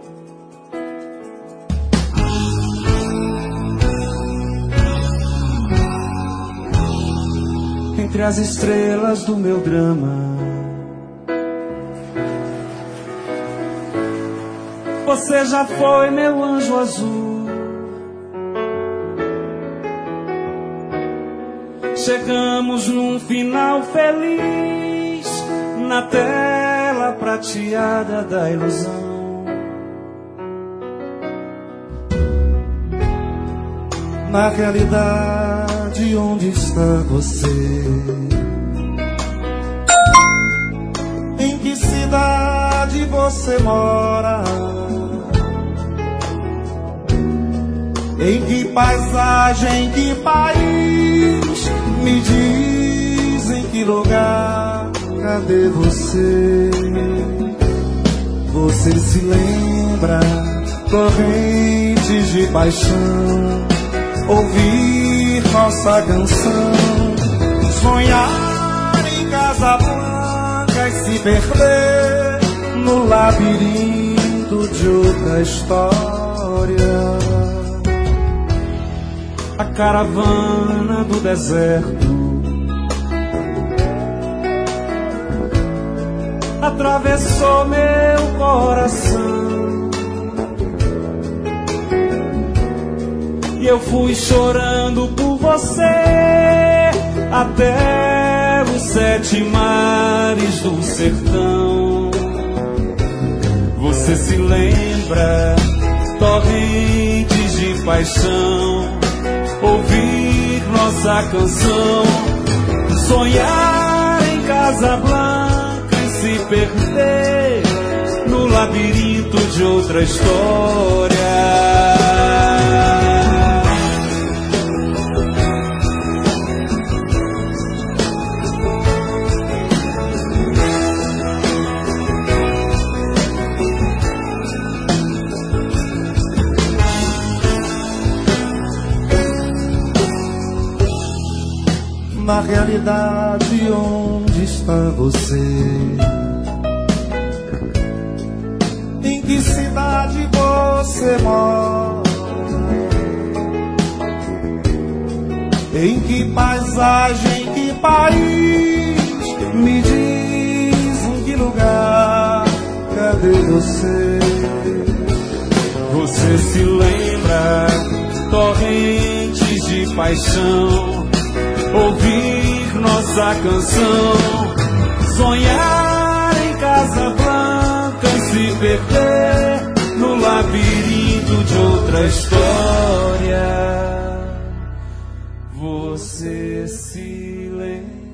Entre as estrelas do meu drama, você já foi meu anjo azul. Chegamos num final feliz na tela prateada da ilusão. Na realidade, onde está você? Em que cidade você mora? Em que paisagem, que país? Me diz em que lugar, cadê você? Você se lembra, correntes de paixão, ouvir nossa canção, sonhar em Casablanca e se perder no labirinto de outra história. A caravana do deserto atravessou meu coração e eu fui chorando por você até os 7 mares do sertão. Você se lembra, torrentes de paixão, ouvir nossa canção, sonhar em Casablanca e se perder no labirinto de outra história. Na realidade, onde está você? Em que cidade você mora? Em que paisagem, que país? Me diz em que lugar, cadê você? Você se lembra, torrentes de paixão, ouvir nossa canção, sonhar em Casablanca e se perder no labirinto de outra história. Você se lembra.